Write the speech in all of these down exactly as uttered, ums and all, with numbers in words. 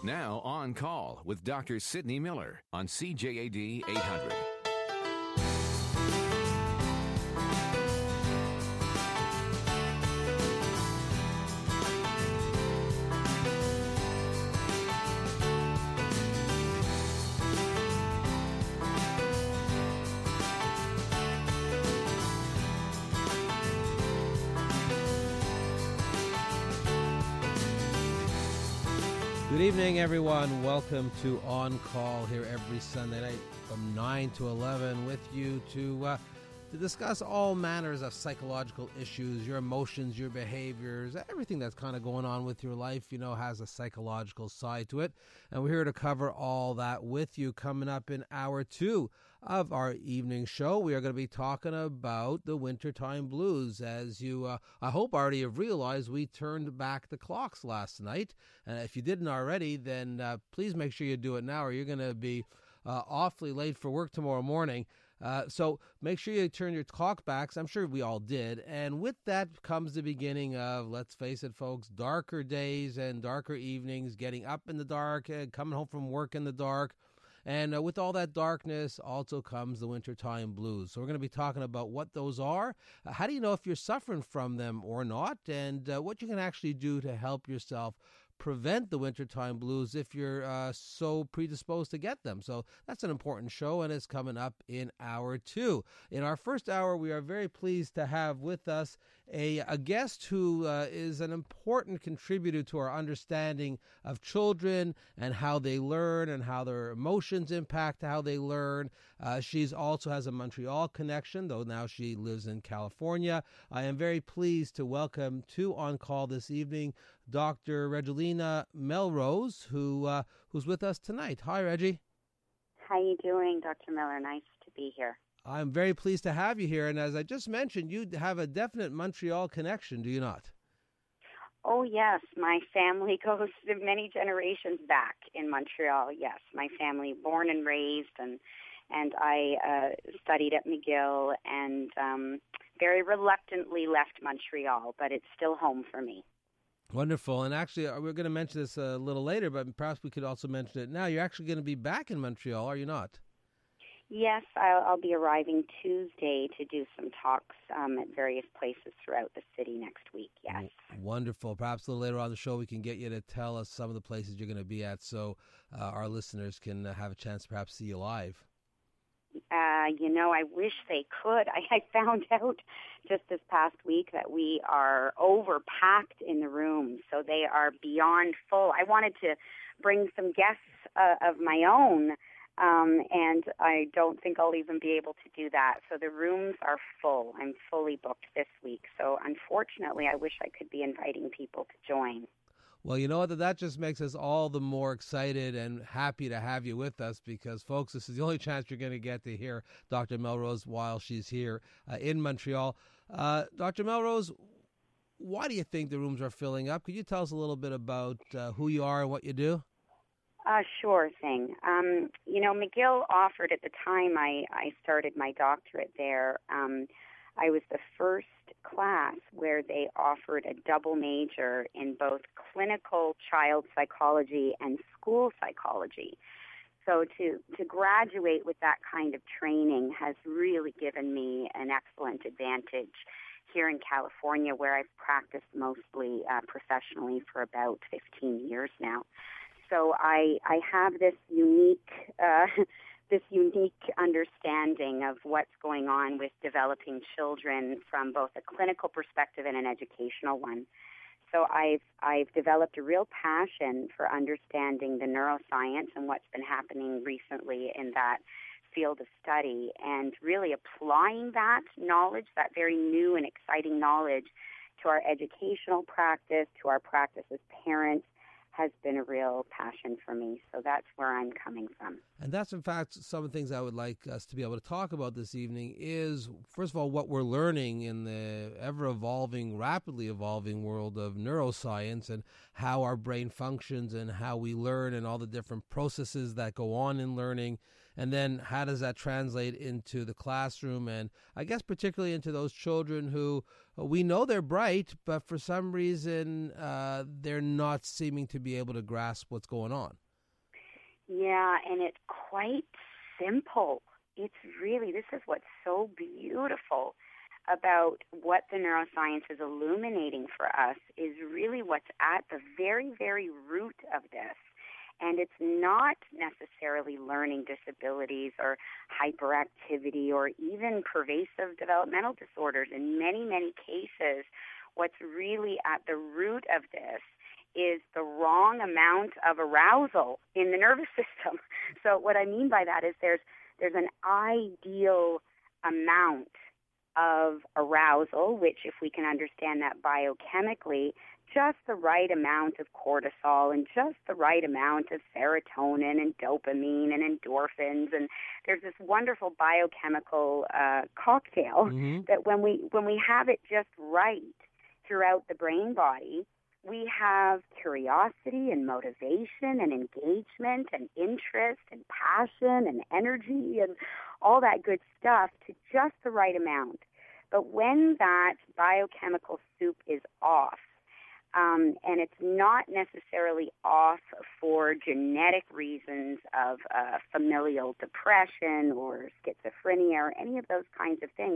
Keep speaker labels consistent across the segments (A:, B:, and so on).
A: Now on call with Doctor Sidney Miller on C J A D eight hundred.
B: Good evening, everyone. Welcome to On Call here every Sunday night from nine to eleven with you to uh, to discuss all manners of psychological issues, your emotions, your behaviors, everything that's kind of going on with your life, you know, has a psychological side to it. And we're here to cover all that with you. Coming up in hour two of our evening show, we are going to be talking about the wintertime blues. As you, uh, I hope, already have realized, we turned back the clocks last night. And if you didn't already, then uh, please make sure you do it now, or you're going to be uh, awfully late for work tomorrow morning. Uh, so make sure you turn your clock back. I'm sure we all did. And with that comes the beginning of, let's face it, folks, darker days and darker evenings, getting up in the dark, uh, coming home from work in the dark. And uh, with all that darkness also comes the wintertime blues. So we're going to be talking about what those are. Uh, how do you know if you're suffering from them or not? And uh, what you can actually do to help yourself prevent the wintertime blues if you're uh, so predisposed to get them. So that's an important show, and it's coming up in hour two. In our first hour, we are very pleased to have with us a, a guest who uh, is an important contributor to our understanding of children and how they learn and how their emotions impact how they learn. Uh, she's also has a Montreal connection, though now she lives in California. I am very pleased to welcome to On Call this evening Doctor Regilina Melrose, who uh, who's with us tonight. Hi, Reggie.
C: How you doing, Doctor Miller? Nice to be here.
B: I'm very pleased to have you here. And as I just mentioned, you have a definite Montreal connection, do you not?
C: Oh, yes. My family goes many generations back in Montreal. Yes, my family, born and raised, and and I uh, studied at McGill and um, very reluctantly left Montreal, but it's still home for me.
B: Wonderful. And actually, we're going to mention this a little later, but perhaps we could also mention it now. You're actually going to be back in Montreal, are you not?
C: Yes, I'll, I'll be arriving Tuesday to do some talks um, at various places throughout the city next week, yes.
B: Wonderful. Perhaps a little later on the show we can get you to tell us some of the places you're going to be at so uh, our listeners can uh, have a chance to perhaps see you live.
C: Uh, you know, I wish they could. I, I found out just this past week that we are overpacked in the rooms, so they are beyond full. I wanted to bring some guests uh, of my own, um, and I don't think I'll even be able to do that. So the rooms are full. I'm fully booked this week. So unfortunately, I wish I could be inviting people to join.
B: Well, you know what? That just makes us all the more excited and happy to have you with us because, folks, this is the only chance you're going to get to hear Doctor Melrose while she's here uh, in Montreal. Uh, Doctor Melrose, why do you think the rooms are filling up? Could you tell us a little bit about uh, who you are and what you do?
C: Uh, sure thing. Um, you know, McGill offered at the time I, I started my doctorate there, um, I was the first class where they offered a double major in both clinical child psychology and school psychology. So to, to graduate with that kind of training has really given me an excellent advantage here in California, where I've practiced mostly uh, professionally for about fifteen years now. So I, I have this unique uh, this unique understanding of what's going on with developing children from both a clinical perspective and an educational one. So I've I've developed a real passion for understanding the neuroscience and what's been happening recently in that field of study, and really applying that knowledge, that very new and exciting knowledge, to our educational practice, to our practice as parents, has been a real passion for me. So that's where I'm coming from.
B: And that's, in fact, some of the things I would like us to be able to talk about this evening is, first of all, what we're learning in the ever-evolving, rapidly evolving world of neuroscience and how our brain functions and how we learn and all the different processes that go on in learning. And then how does that translate into the classroom, and I guess particularly into those children who uh, we know they're bright, but for some reason uh, they're not seeming to be able to grasp what's going on?
C: Yeah, and it's quite simple. It's really, this is what's so beautiful about what the neuroscience is illuminating for us, is really what's at the very, very root of this. And it's not necessarily learning disabilities or hyperactivity or even pervasive developmental disorders. In many, many cases, what's really at the root of this is the wrong amount of arousal in the nervous system. So what I mean by that is there's there's an ideal amount of arousal, which, if we can understand that biochemically, just the right amount of cortisol and just the right amount of serotonin and dopamine and endorphins, and there's this wonderful biochemical uh, cocktail
B: Mm-hmm.
C: that when we when we have it just right throughout the brain body, we have curiosity and motivation and engagement and interest and passion and energy and all that good stuff to just the right amount. But when that biochemical soup is off, um, and it's not necessarily off for genetic reasons of uh, familial depression or schizophrenia or any of those kinds of things,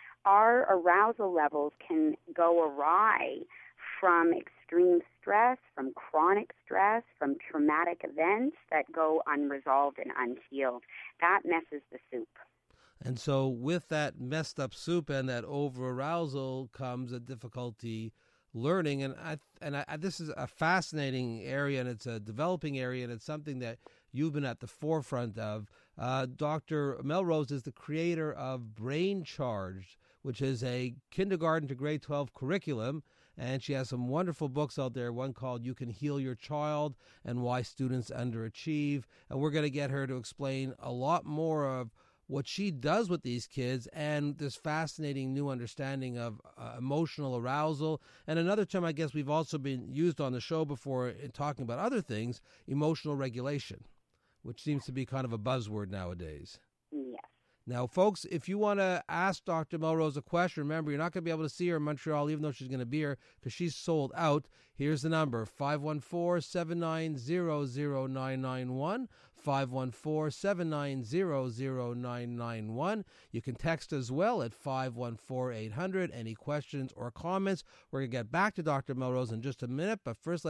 C: our arousal levels can go awry from extreme stress, from chronic stress, from traumatic events that go unresolved and unhealed. That messes the soup.
B: And so with that messed up soup and that over-arousal comes a difficulty learning. And I and I, this is a fascinating area, and it's a developing area, and it's something that you've been at the forefront of. Uh, Doctor Melrose is the creator of Brain Charged, which is a kindergarten to grade twelve curriculum. And she has some wonderful books out there, one called You Can Heal Your Child and Why Students Underachieve. And we're going to get her to explain a lot more of what she does with these kids and this fascinating new understanding of uh, emotional arousal. And another term I guess we've also been used on the show before in talking about other things, emotional regulation, which seems to be kind of a buzzword nowadays.
C: Yes.
B: Now, folks, if you want to ask Doctor Melrose a question, remember, you're not going to be able to see her in Montreal, even though she's going to be here, because she's sold out. Here's the number, five one four, seven nine zero, zero nine nine one, five one four, seven nine zero, zero nine nine one. You can text as well at five one four, eight hundred. Any questions or comments? We're going to get back to Doctor Melrose in just a minute, but first, let's